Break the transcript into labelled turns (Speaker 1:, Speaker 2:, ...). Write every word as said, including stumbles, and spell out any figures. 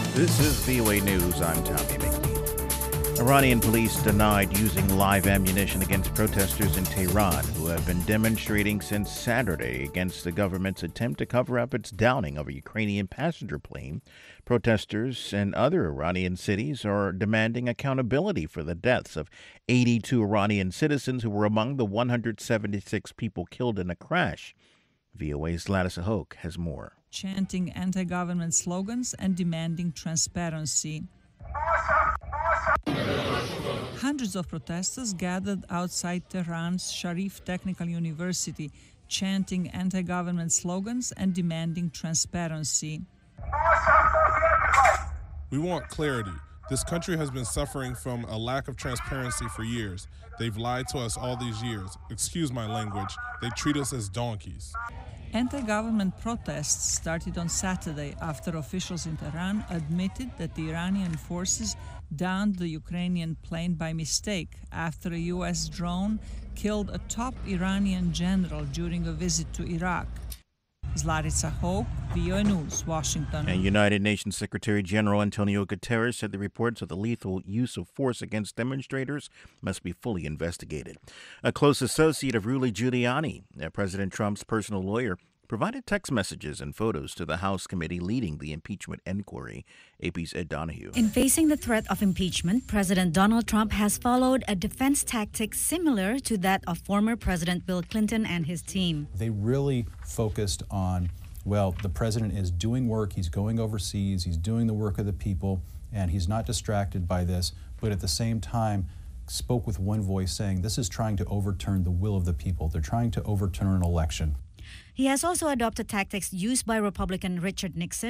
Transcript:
Speaker 1: This is V O A News. I'm Tommy McNeil. Iranian police denied using live ammunition against protesters in Tehran who have been demonstrating since Saturday against the government's attempt to cover up its downing of a Ukrainian passenger plane. Protesters in other Iranian cities are demanding accountability for the deaths of eighty-two Iranian citizens who were among the one hundred seventy-six people killed in a crash. V O A's Gladys Hoke has more.
Speaker 2: Chanting anti-government slogans and demanding transparency. Hundreds of protesters gathered outside Tehran's Sharif Technical University, chanting anti-government slogans and demanding transparency.
Speaker 3: We want clarity. This country has been suffering from a lack of transparency for years. They've lied to us all these years. Excuse my language. They treat us as donkeys.
Speaker 2: Anti-government protests started on Saturday after officials in Tehran admitted that the Iranian forces downed the Ukrainian plane by mistake after a U S drone killed a top Iranian general during a visit to Iraq. Zlatica Hope, V O A News, Washington.
Speaker 1: And United Nations Secretary General Antonio Guterres said the reports of the lethal use of force against demonstrators must be fully investigated. A close associate of Rudy Giuliani, President Trump's personal lawyer, provided text messages and photos to the House committee leading the impeachment inquiry. A P's Ed Donahue.
Speaker 4: In facing the threat of impeachment, President Donald Trump has followed a defense tactic similar to that of former President Bill Clinton and his team.
Speaker 5: They really focused on, well, the president is doing work, he's going overseas, he's doing the work of the people, and he's not distracted by this, but at the same time spoke with one voice saying this is trying to overturn the will of the people. They're trying to overturn an election.
Speaker 4: He has also adopted tactics used by Republican Richard Nixon